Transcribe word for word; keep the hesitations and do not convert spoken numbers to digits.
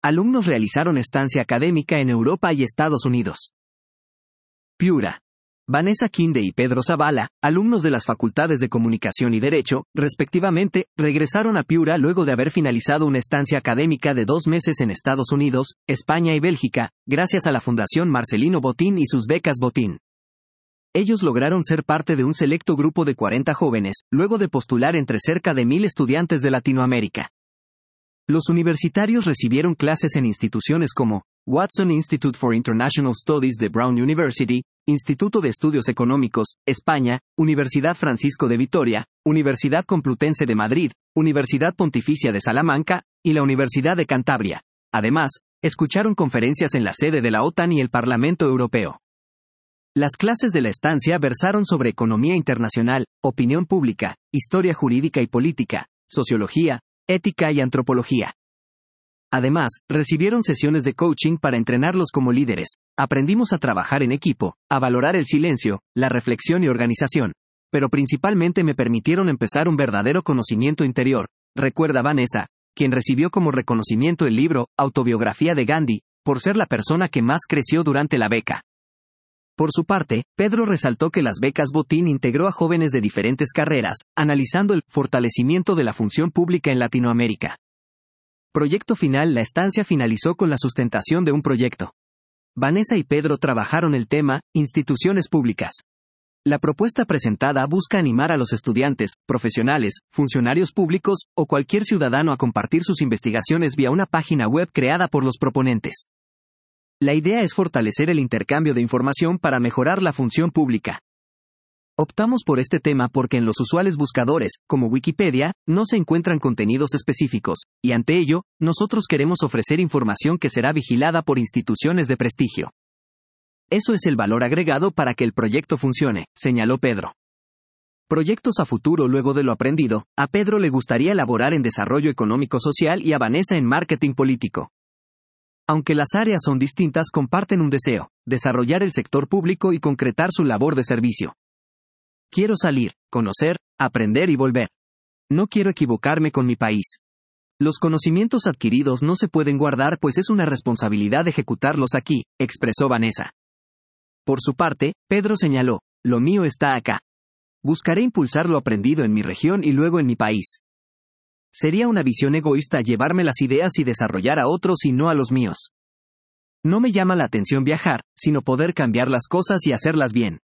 Alumnos realizaron estancia académica en Europa y Estados Unidos. Piura. Vanessa Quinde y Pedro Zavala, alumnos de las facultades de Comunicación y Derecho, respectivamente, regresaron a Piura luego de haber finalizado una estancia académica de dos meses en Estados Unidos, España y Bélgica, gracias a la Fundación Marcelino Botín y sus becas Botín. Ellos lograron ser parte de un selecto grupo de cuarenta jóvenes, luego de postular entre cerca de mil estudiantes de Latinoamérica. Los universitarios recibieron clases en instituciones como Watson Institute for International Studies de Brown University, Instituto de Estudios Económicos, España, Universidad Francisco de Vitoria, Universidad Complutense de Madrid, Universidad Pontificia de Salamanca, y la Universidad de Cantabria. Además, escucharon conferencias en la sede de la OTAN y el Parlamento Europeo. Las clases de la estancia versaron sobre economía internacional, opinión pública, historia jurídica y política, sociología, ética y antropología. Además, recibieron sesiones de coaching para entrenarlos como líderes. Aprendimos a trabajar en equipo, a valorar el silencio, la reflexión y organización. Pero principalmente me permitieron empezar un verdadero conocimiento interior, recuerda Vanessa, quien recibió como reconocimiento el libro Autobiografía de Gandhi, por ser la persona que más creció durante la beca. Por su parte, Pedro resaltó que las becas Botín integró a jóvenes de diferentes carreras, analizando el fortalecimiento de la función pública en Latinoamérica. Proyecto final. La estancia finalizó con la sustentación de un proyecto. Vanessa y Pedro trabajaron el tema, instituciones públicas. La propuesta presentada busca animar a los estudiantes, profesionales, funcionarios públicos, o cualquier ciudadano a compartir sus investigaciones vía una página web creada por los proponentes. La idea es fortalecer el intercambio de información para mejorar la función pública. Optamos por este tema porque en los usuales buscadores, como Wikipedia, no se encuentran contenidos específicos, y ante ello, nosotros queremos ofrecer información que será vigilada por instituciones de prestigio. Eso es el valor agregado para que el proyecto funcione, señaló Pedro. Proyectos a futuro. Luego de lo aprendido, a Pedro le gustaría elaborar en desarrollo económico-social y a Vanessa en marketing político. Aunque las áreas son distintas, comparten un deseo: desarrollar el sector público y concretar su labor de servicio. Quiero salir, conocer, aprender y volver. No quiero equivocarme con mi país. Los conocimientos adquiridos no se pueden guardar, pues es una responsabilidad ejecutarlos aquí, expresó Vanessa. Por su parte, Pedro señaló: lo mío está acá. Buscaré impulsar lo aprendido en mi región y luego en mi país. Sería una visión egoísta llevarme las ideas y desarrollar a otros y no a los míos. No me llama la atención viajar, sino poder cambiar las cosas y hacerlas bien.